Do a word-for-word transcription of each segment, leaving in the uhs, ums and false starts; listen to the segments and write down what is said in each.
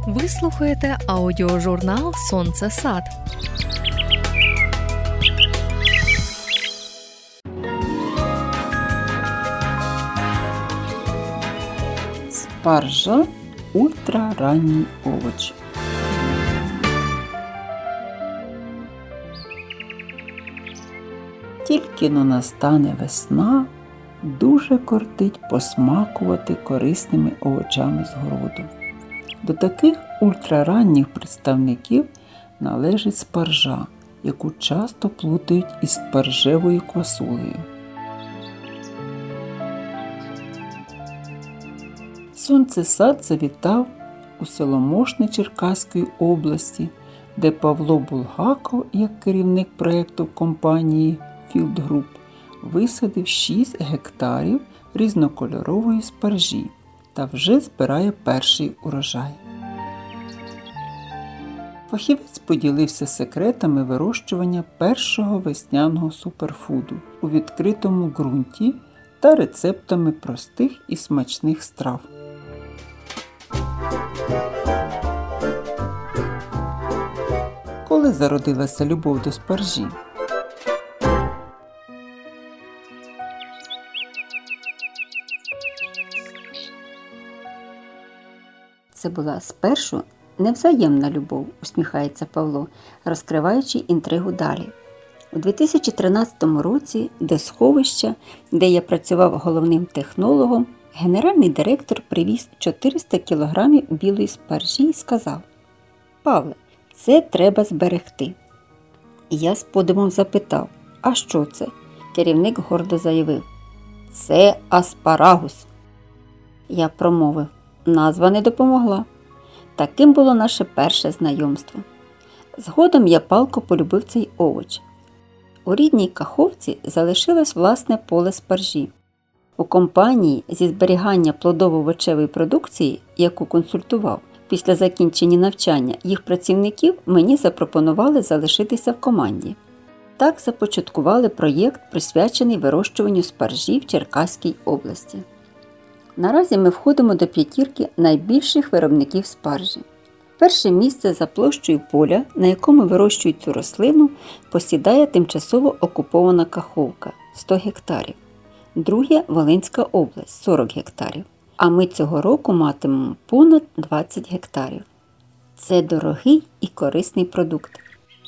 Ви слухаєте аудіожурнал «Сонце Сад». Спаржа – ультраранній овоч. Тільки но настане весна, дуже кортить посмакувати корисними овочами з городу. До таких ультраранніх представників належить спаржа, яку часто плутають із спаржевою квасолею. Сонце-сад завітав у село Мошне Черкаської області, де Павло Булгаков, як керівник проєкту компанії Field Group, висадив шість гектарів різнокольорової спаржі та вже збирає перший урожай. Фахівець поділився секретами вирощування першого весняного суперфуду у відкритому ґрунті та рецептами простих і смачних страв. Коли зародилася любов до спаржі? Це була спершу невзаємна любов, усміхається Павло, розкриваючи інтригу далі. У дві тисячі тринадцятому році до сховища, де я працював головним технологом, генеральний директор привіз чотириста кілограмів білої спаржі і сказав: «Павле, це треба зберегти». І я з подивом запитав: «А що це?» Керівник гордо заявив: «Це аспарагус». Я промовив: «Назва не допомогла». Таким було наше перше знайомство. Згодом я палко полюбив цей овоч. У рідній Каховці залишилось власне поле спаржі. У компанії зі зберігання плодово-овочевої продукції, яку консультував, після закінчення навчання їх працівників мені запропонували залишитися в команді. Так започаткували проєкт, присвячений вирощуванню спаржі в Черкаській області. Наразі ми входимо до п'ятірки найбільших виробників спаржі. Перше місце за площею поля, на якому вирощують цю рослину, посідає тимчасово окупована Каховка – сто гектарів. Друге – Волинська область – сорок гектарів. А ми цього року матимемо понад двадцять гектарів. Це дорогий і корисний продукт.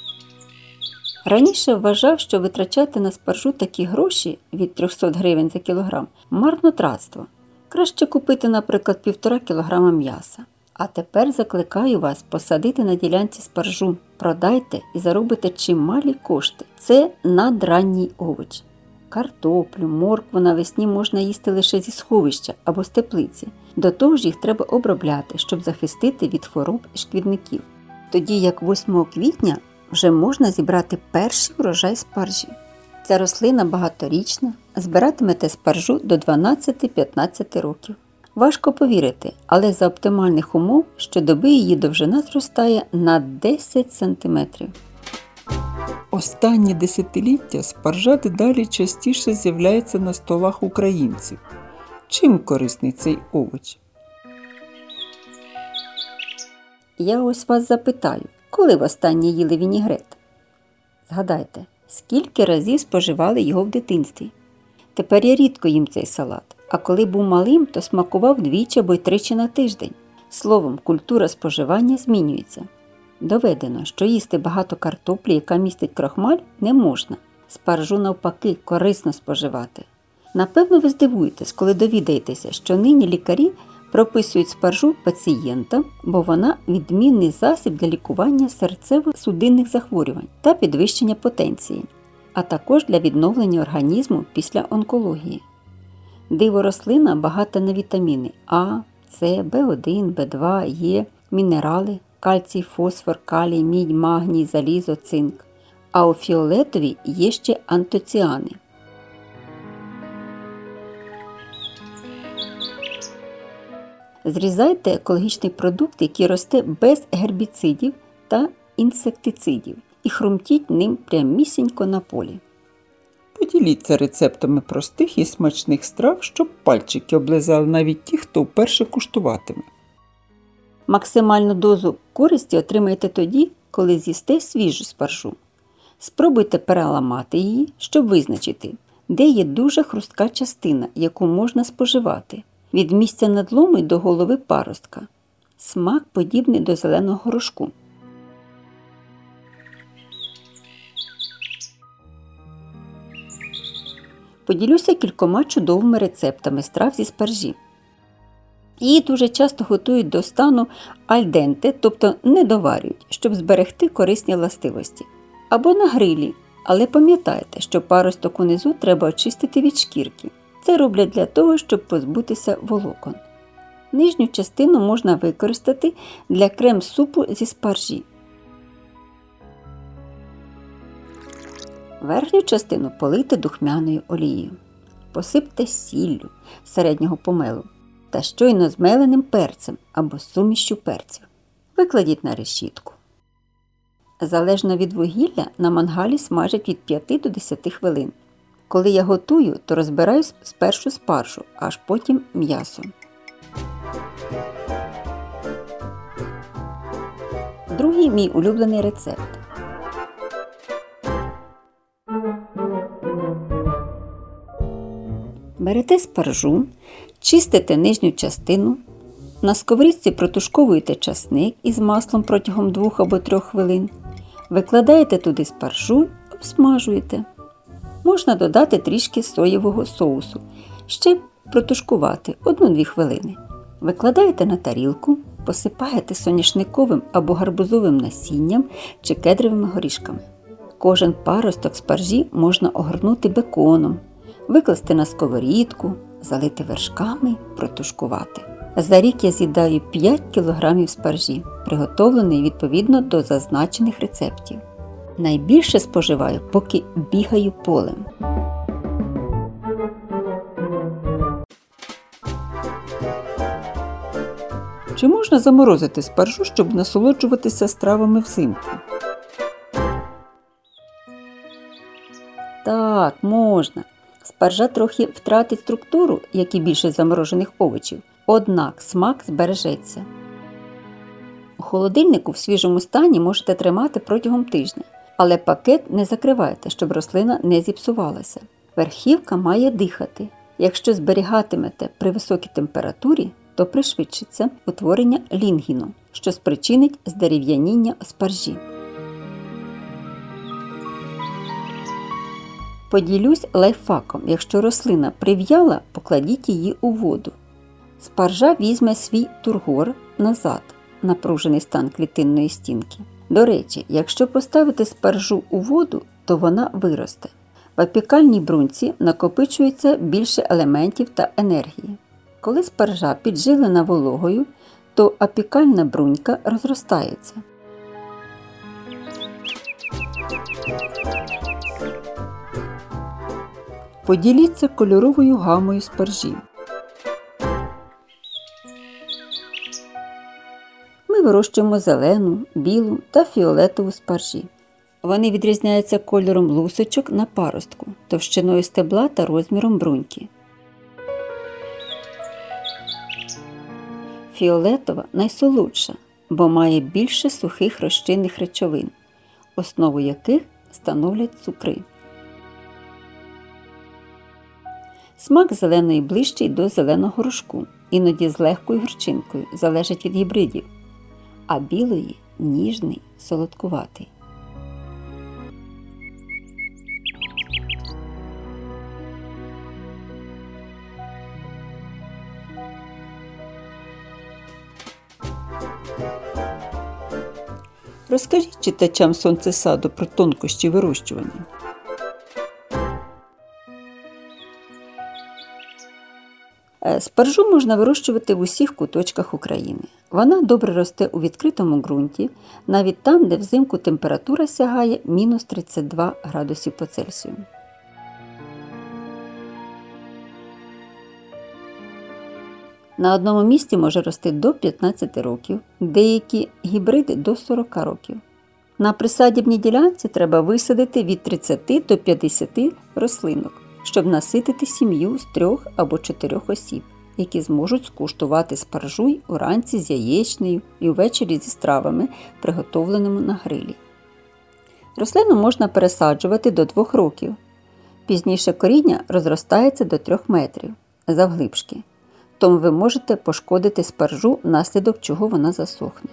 Раніше вважав, що витрачати на спаржу такі гроші від триста гривень за кілограм – марнотратство. Краще купити, наприклад, півтора кілограма м'яса. А тепер закликаю вас посадити на ділянці спаржу. Продайте і заробите чималі кошти. Це надранній овоч. Картоплю, моркву навесні можна їсти лише зі сховища або з теплиці. До того ж їх треба обробляти, щоб захистити від хвороб і шкідників. Тоді як восьмого квітня вже можна зібрати перший урожай спаржі. Ця рослина багаторічна, збиратимете спаржу до дванадцяти-п'ятнадцяти років. Важко повірити, але за оптимальних умов щодоби її довжина зростає на десять сантиметрів. Останні десятиліття спаржа дедалі частіше з'являється на столах українців. Чим корисний цей овоч? Я ось вас запитаю, коли востаннє їли вінігрет? Згадайте, скільки разів споживали його в дитинстві? Тепер я рідко їм цей салат, а коли був малим, то смакував двічі або й тричі на тиждень. Словом, культура споживання змінюється. Доведено, що їсти багато картоплі, яка містить крохмаль, не можна. Спаржу навпаки корисно споживати. Напевно, ви здивуєтесь, коли довідаєтеся, що нині лікарі прописують спаржу пацієнтам, бо вона відмінний засіб для лікування серцево-судинних захворювань та підвищення потенції, а також для відновлення організму після онкології. Диво-рослина багата на вітаміни А, С, Б один, Б два, Е, мінерали, кальцій, фосфор, калій, мідь, магній, залізо, цинк. А у фіолетовій є ще антоціани. Зрізайте екологічний продукт, який росте без гербіцидів та інсектицидів, і хрумтіть ним прямісінько на полі. Поділіться рецептами простих і смачних страв, щоб пальчики облизали навіть ті, хто вперше куштуватиме. Максимальну дозу користі отримаєте тоді, коли з'їсте свіжу спаржу. Спробуйте переламати її, щоб визначити, де є дуже хрустка частина, яку можна споживати, від місця надлому й до голови паростка. Смак подібний до зеленого горошку. Поділюся кількома чудовими рецептами страв зі спаржі. Її дуже часто готують до стану альденте, тобто не доварюють, щоб зберегти корисні властивості. Або на грилі, але пам'ятайте, що паросток унизу треба очистити від шкірки. Це роблять для того, щоб позбутися волокон. Нижню частину можна використати для крем-супу зі спаржі. Верхню частину полийте духмяною олією. Посипте сіллю середнього помелу та щойно змеленим перцем або сумішчю перців. Викладіть на решітку. Залежно від вугілля, на мангалі смажать від п'яти до десяти хвилин. Коли я готую, то розбираю спершу спаржу, аж потім м'ясо. Другий мій улюблений рецепт. Берете спаржу, чистите нижню частину, на сковорідці протушковуєте часник із маслом протягом двох або трьох хвилин, викладаєте туди спаржу й обсмажуєте. Можна додати трішки соєвого соусу, ще протушкувати одну-дві хвилини. Викладаєте на тарілку, посипаєте соняшниковим або гарбузовим насінням чи кедровими горішками. Кожен паросток спаржі можна огорнути беконом, викласти на сковорідку, залити вершками, протушкувати. За рік я з'їдаю п'ять кілограмів спаржі, приготовленої відповідно до зазначених рецептів. Найбільше споживаю, поки бігаю полем. Чи можна заморозити спаржу, щоб насолоджуватися стравами взимку? Так, можна. Спаржа трохи втратить структуру, як і більшість заморожених овочів, однак смак збережеться. У холодильнику в свіжому стані можете тримати протягом тижня, але пакет не закривайте, щоб рослина не зіпсувалася. Верхівка має дихати. Якщо зберігатимете при високій температурі, то пришвидшиться утворення лінгіну, що спричинить здерев'яніння спаржі. Поділюсь лайфхаком. Якщо рослина прив'яла, покладіть її у воду. Спаржа візьме свій тургор назад, напружений стан клітинної стінки. До речі, якщо поставити спаржу у воду, то вона виросте. В апікальній бруньці накопичується більше елементів та енергії. Коли спаржа піджилена вологою, то апікальна брунька розростається. Поділіться кольоровою гамою спаржі. Ми вирощуємо зелену, білу та фіолетову спаржі. Вони відрізняються кольором лусочок на паростку, товщиною стебла та розміром бруньки. Фіолетова найсолодша, бо має більше сухих розчинних речовин, основу яких становлять цукри. Смак зеленої ближчий до зеленого горошку, іноді з легкою гірчинкою, залежить від гібридів, а білої – ніжний, солодкуватий. Розкажіть читачам сонцесаду про тонкощі вирощування. Спаржу можна вирощувати в усіх куточках України. Вона добре росте у відкритому ґрунті, навіть там, де взимку температура сягає мінус тридцять два градусів по Цельсію. На одному місці може рости до п'ятнадцяти років, деякі гібриди до сорока років. На присадибній ділянці треба висадити від тридцяти до п'ятдесяти рослинок, щоб наситити сім'ю з трьох або чотирьох осіб. які зможуть скуштувати спаржу й уранці з яєчнею і увечері зі стравами, приготовленими на грилі. Рослину можна пересаджувати до двох років. Пізніше коріння розростається до трьох метрів завглибшки, тому ви можете пошкодити спаржу, внаслідок чого вона засохне.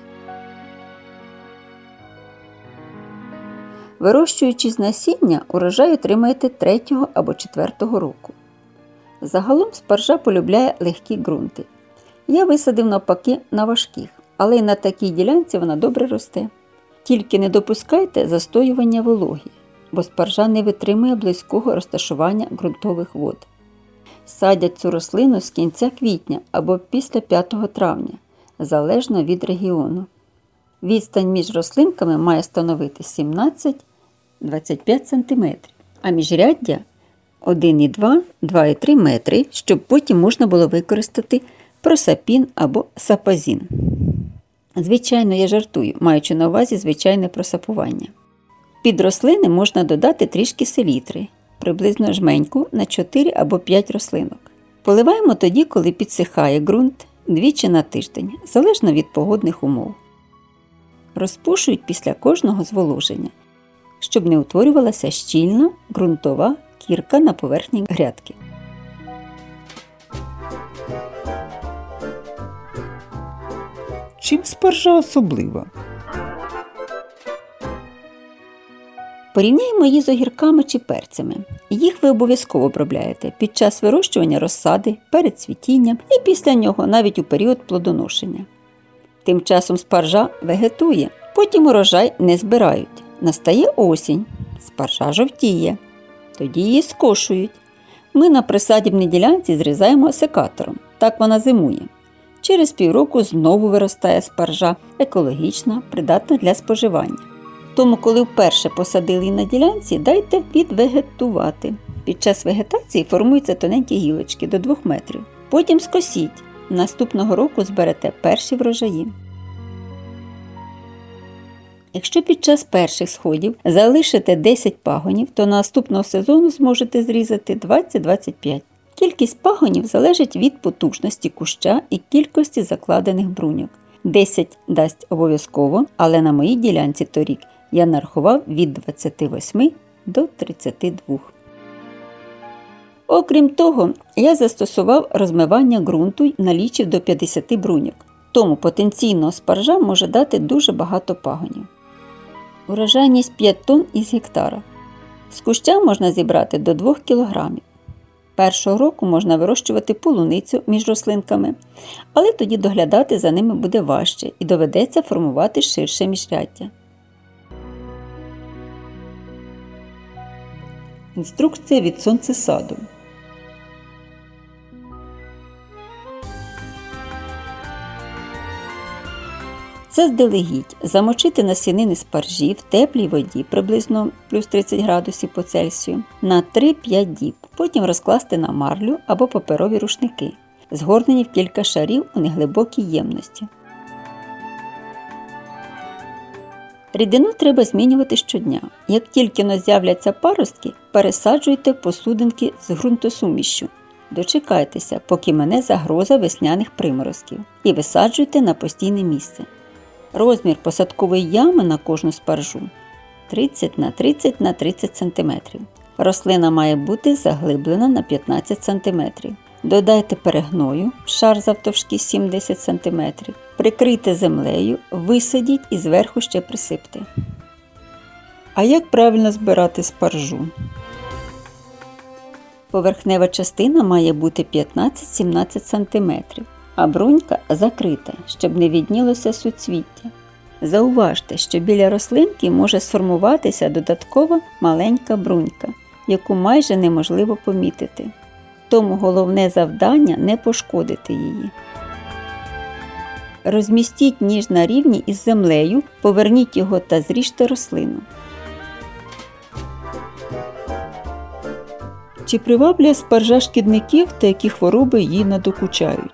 Вирощуючи з насіння, урожай отримаєте третього або четвертого року. Загалом спаржа полюбляє легкі ґрунти. Я висадив навпаки на важких, але й на такій ділянці вона добре росте. Тільки не допускайте застоювання вологі, бо спаржа не витримує близького розташування ґрунтових вод. Садять цю рослину з кінця квітня або після п'ятого травня, залежно від регіону. Відстань між рослинками має становити сімнадцять - двадцять п'ять сантиметрів, а міжряддя один і два - два і три метри, щоб потім можна було використати просапін або сапазін. Звичайно, я жартую, маючи на увазі звичайне просапування. Під рослини можна додати трішки селітри, приблизно жменьку на чотири або п'ять рослинок. Поливаємо тоді, коли підсихає ґрунт, двічі на тиждень, залежно від погодних умов. Розпушують після кожного зволоження, щоб не утворювалася щільна ґрунтова кірка на поверхні грядки. Чим спаржа особлива? Порівняємо її з огірками чи перцями. Їх ви обов'язково обробляєте під час вирощування розсади, перед цвітінням і після нього, навіть у період плодоношення. Тим часом спаржа вегетує, потім урожай не збирають. Настає осінь, спаржа жовтіє, тоді її скошують. Ми на присадібній ділянці зрізаємо секатором, так вона зимує. Через півроку знову виростає спаржа, екологічна, придатна для споживання. Тому, коли вперше посадили її на ділянці, дайте підвегетувати. Під час вегетації формуються тоненькі гілочки до двох метрів. Потім скосіть. Наступного року зберете перші врожаї. Якщо під час перших сходів залишите десять пагонів, то наступного сезону зможете зрізати двадцять - двадцять п'ять. Кількість пагонів залежить від потужності куща і кількості закладених бруньок. десять дасть обов'язково, але на моїй ділянці торік я нарахував від двадцяти восьми до тридцяти двох. Окрім того, я застосував розмивання ґрунту й налічив до п'ятдесят бруньок, тому потенційно спаржа може дати дуже багато пагонів. Урожайність п'ять тонн із гектара. З куща можна зібрати до двох кілограмів. Першого року можна вирощувати полуницю між рослинками, але тоді доглядати за ними буде важче і доведеться формувати ширше міжряддя. Інструкція від сонцесаду. Заздалегідь замочити насінини спаржі в теплій воді, приблизно плюс тридцять градусів по Цельсію, на три-п'ять діб. Потім розкласти на марлю або паперові рушники, згорнені в кілька шарів у неглибокій ємності. Рідину треба змінювати щодня. Як тільки но з'являться паростки, пересаджуйте в посудинки з ґрунтосумішшю. Дочекайтеся, поки мине загроза весняних приморозків, і висаджуйте на постійне місце. Розмір посадкової ями на кожну спаржу тридцять на тридцять на тридцять сантиметрів. Рослина має бути заглиблена на п'ятнадцять сантиметрів. Додайте перегною, шар завтовшки сім-десять сантиметрів. Прикрийте землею, висадіть і зверху ще присипте. А як правильно збирати спаржу? Поверхнева частина має бути п'ятнадцять-сімнадцять сантиметрів, а брунька закрита, щоб не віднілося суцвіття. Зауважте, що біля рослинки може сформуватися додаткова маленька брунька, яку майже неможливо помітити. Тому головне завдання – не пошкодити її. Розмістіть ніж на рівні із землею, поверніть його та зріжте рослину. Чи приваблює спаржа шкідників та які хвороби їй надокучають?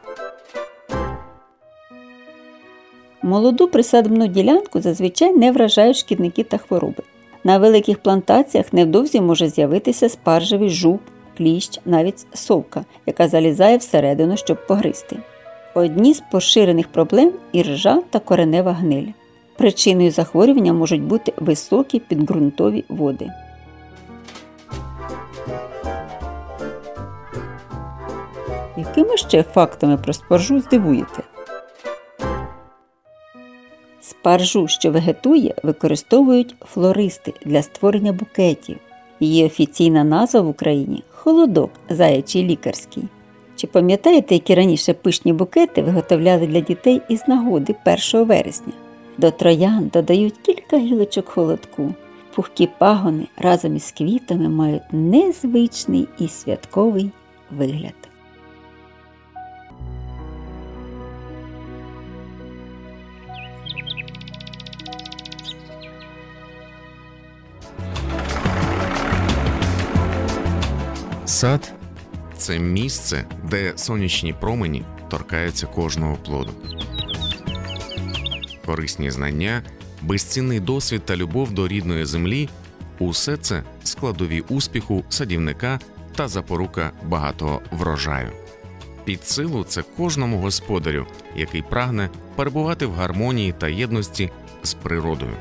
Молоду присадибну ділянку зазвичай не вражають шкідники та хвороби. На великих плантаціях невдовзі може з'явитися спаржевий жук, кліщ, навіть совка, яка залізає всередину, щоб погризти. Одні з поширених проблем – іржа та коренева гниль. Причиною захворювання можуть бути високі підґрунтові води. Якими ще фактами про спаржу здивуєте? Спаржу, що вегетує, використовують флористи для створення букетів. Її офіційна назва в Україні – холодок заячий лікарський. Чи пам'ятаєте, які раніше пишні букети виготовляли для дітей із нагоди першого вересня? До троянд додають кілька гілочок холодку. Пухкі пагони разом із квітами мають незвичний і святковий вигляд. Сад – це місце, де сонячні промені торкаються кожного плоду. Корисні знання, безцінний досвід та любов до рідної землі – усе це складові успіху садівника та запорука багатого врожаю. Під силу це кожному господарю, який прагне перебувати в гармонії та єдності з природою.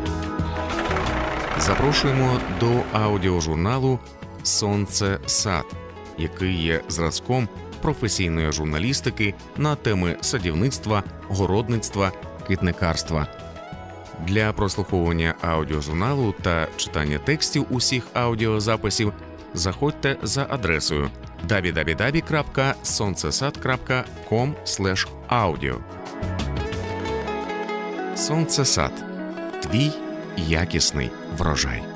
Запрошуємо до аудіожурналу «Сонце сад», який є зразком професійної журналістики на теми садівництва, городництва, квітникарства. Для прослуховування аудіожурналу та читання текстів усіх аудіозаписів заходьте за адресою дабл ю дабл ю дабл ю крапка сонцесад крапка ком слеш аудіо. Сонцесад – твій якісний врожай.